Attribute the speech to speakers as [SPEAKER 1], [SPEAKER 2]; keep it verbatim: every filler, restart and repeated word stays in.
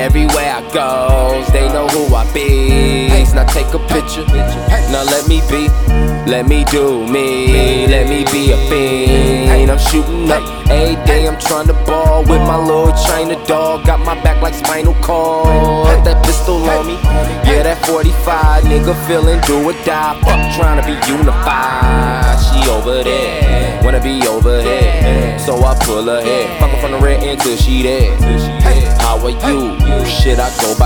[SPEAKER 1] Everywhere I go, they know who I be. Now take a picture, now let me be. Let me do me, let me be a fiend. I'm shooting up every day, I'm trying to ball with my little China dog. Got my back like spinal cord. That pistol on me, yeah, that forty-five. Nigga feeling do or die, fuck trying to be unified. She over there, wanna be over here, so I pull her head. Fuck her from the rear end till she there. How are you? Shit, I go by